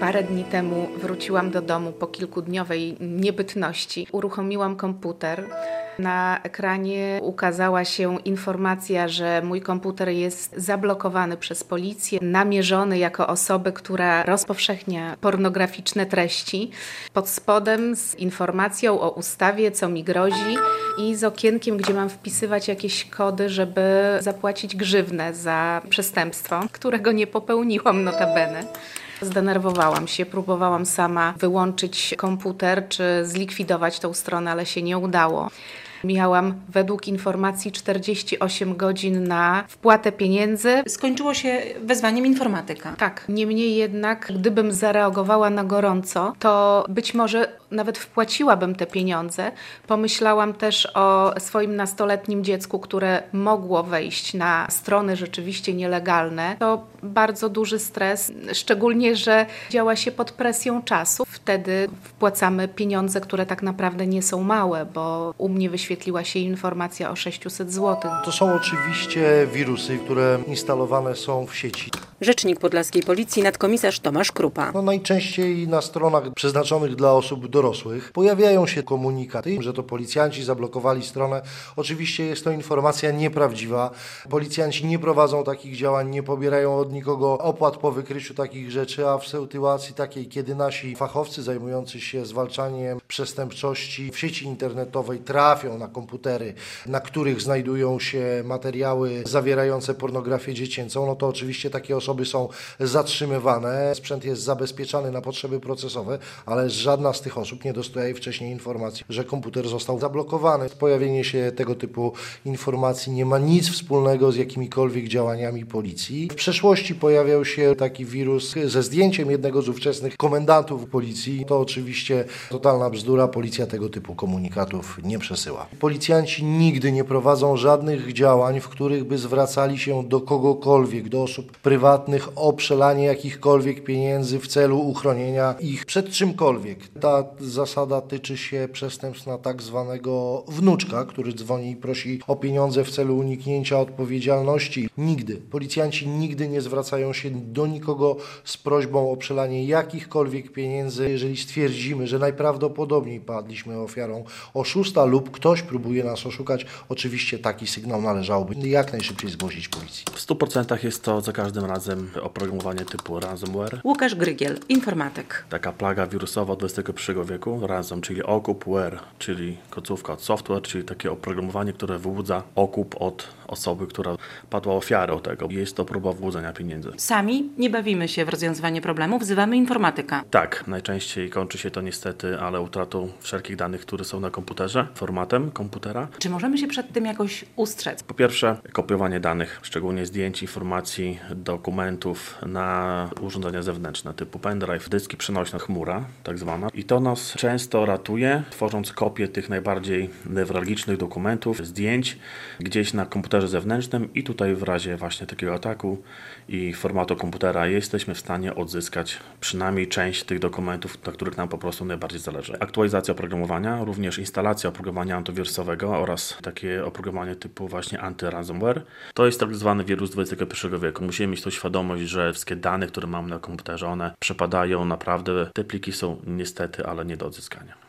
Parę dni temu wróciłam do domu po kilkudniowej niebytności. Uruchomiłam komputer. Na ekranie ukazała się informacja, że mój komputer jest zablokowany przez policję, namierzony jako osobę, która rozpowszechnia pornograficzne treści. Pod spodem z informacją o ustawie, co mi grozi i z okienkiem, gdzie mam wpisywać jakieś kody, żeby zapłacić grzywnę za przestępstwo, którego nie popełniłam notabene. Zdenerwowałam się, próbowałam sama wyłączyć komputer czy zlikwidować tą stronę, ale się nie udało. Miałam według informacji 48 godzin na wpłatę pieniędzy. Skończyło się wezwaniem informatyka. Tak, niemniej jednak, gdybym zareagowała na gorąco, to być może nawet wpłaciłabym te pieniądze. Pomyślałam też o swoim nastoletnim dziecku, które mogło wejść na strony rzeczywiście nielegalne. To bardzo duży stres, szczególnie, że działa się pod presją czasu. Wtedy wpłacamy pieniądze, które tak naprawdę nie są małe, bo u mnie wyświetliła się informacja o 600 zł. To są oczywiście wirusy, które instalowane są w sieci. Rzecznik podlaskiej policji nadkomisarz Tomasz Krupa. Najczęściej na stronach przeznaczonych dla osób dorosłych pojawiają się komunikaty, że to policjanci zablokowali stronę. Oczywiście jest to informacja nieprawdziwa. Policjanci nie prowadzą takich działań, nie pobierają od nikogo opłat po wykryciu takich rzeczy, a w sytuacji takiej, kiedy nasi fachowcy zajmujący się zwalczaniem przestępczości w sieci internetowej trafią na komputery, na których znajdują się materiały zawierające pornografię dziecięcą, no to oczywiście takie osoby są zatrzymywane, sprzęt jest zabezpieczany na potrzeby procesowe, ale żadna z tych osób nie dostaje wcześniej informacji, że komputer został zablokowany. Pojawienie się tego typu informacji nie ma nic wspólnego z jakimikolwiek działaniami policji. W przeszłości pojawiał się taki wirus ze zdjęciem jednego z ówczesnych komendantów policji. To oczywiście totalna bzdura, policja tego typu komunikatów nie przesyła. Policjanci nigdy nie prowadzą żadnych działań, w których by zwracali się do kogokolwiek, do osób prywatnych o przelanie jakichkolwiek pieniędzy w celu uchronienia ich przed czymkolwiek. Ta zasada tyczy się przestępstw na tak zwanego wnuczka, który dzwoni i prosi o pieniądze w celu uniknięcia odpowiedzialności. Nigdy. Policjanci nigdy nie zwracają się do nikogo z prośbą o przelanie jakichkolwiek pieniędzy, jeżeli stwierdzimy, że najprawdopodobniej padliśmy ofiarą oszusta lub ktoś próbuje nas oszukać. Oczywiście taki sygnał należałoby jak najszybciej zgłosić policji. W 100% jest to za każdym razem oprogramowanie typu ransomware. Łukasz Grygiel, informatyk. Taka plaga wirusowa XXI wieku, ransom, czyli okupware, czyli końcówka od software, czyli takie oprogramowanie, które wyłudza okup od osoby, która padła ofiarą tego. Jest to próba wyłudzenia pieniędzy. Sami nie bawimy się w rozwiązywanie problemu, wzywamy informatyka. Tak, najczęściej kończy się to niestety, ale utratą wszelkich danych, które są na komputerze, formatem komputera. Czy możemy się przed tym jakoś ustrzec? Po pierwsze, kopiowanie danych, szczególnie zdjęć, informacji, dokumentów na urządzenia zewnętrzne typu pendrive, dyski przenośne, chmura tak zwana. I to nas często ratuje, tworząc kopię tych najbardziej newralgicznych dokumentów, zdjęć gdzieś na komputerze zewnętrznym i tutaj w razie właśnie takiego ataku i formatu komputera jesteśmy w stanie odzyskać przynajmniej część tych dokumentów, na których nam po prostu najbardziej zależy. Aktualizacja oprogramowania, również instalacja oprogramowania antywirusowego oraz takie oprogramowanie typu właśnie anty-ransomware. To jest tak zwany wirus XXI wieku. Musimy mieć tą świadomość, że wszystkie dane, które mamy na komputerze, one przepadają naprawdę. Te pliki są niestety, ale nie do odzyskania.